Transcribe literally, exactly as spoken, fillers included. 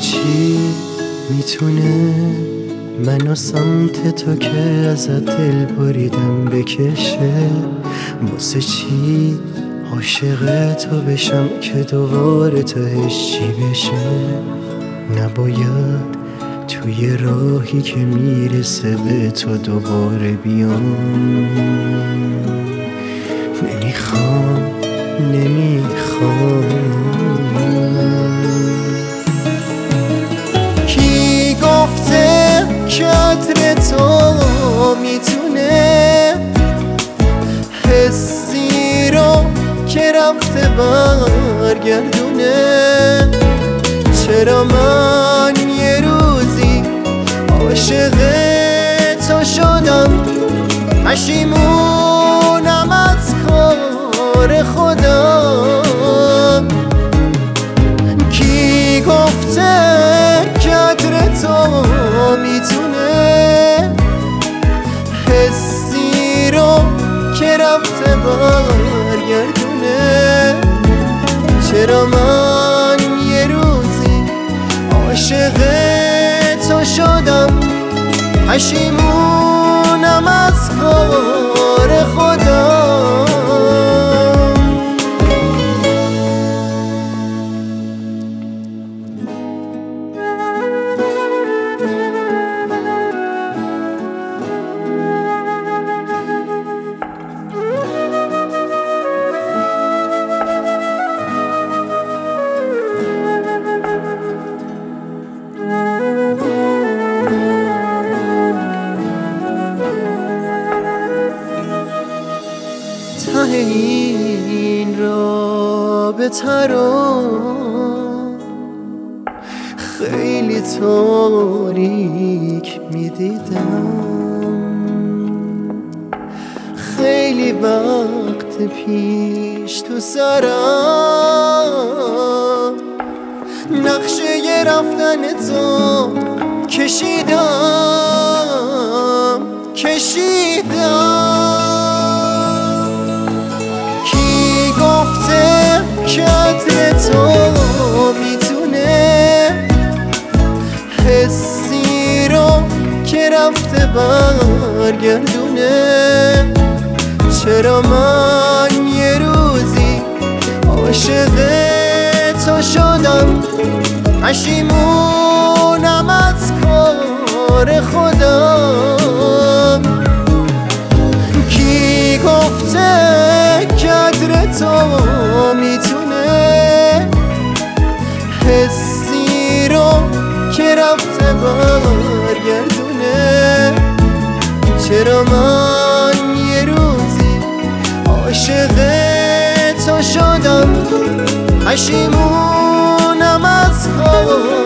چی میتونه منو سمت تو که ازت دل بریدم بکشه؟ واسه چی عاشق تو بشم که دوباره تهش چی بشه؟ نباید توی راهی که میرسه به تو دوباره بیام. نمیخوام نمیخوام کی گفته که عطر تو میتونه حسی رو که رفته برگردونه؟ چرا من یه روزی عاشق تو شدم پشیمونم از کار خودم؟ کی گفته که عطر تو میتونه حسی رو که رفته برگردونه؟ چرا من یه روزی عاشق تو شدم پشیمونم از کار خودم؟ ته این رابطه رو خیلی تاریک میدیدم، خیلی وقت پیش تو سرم نقشه رفتن تو کشیدم کشیدم که عطر تو میتونه حسی رو که رفته برگردونه؟ چرا من یه روزی عاشق تو شدم پشیمونم از کار خودم؟ کی گفته که عطر تو میتونه حسی رو که رفته برگردونه؟ چرا من یه روزی عاشق تو شدم پشیمونم از کار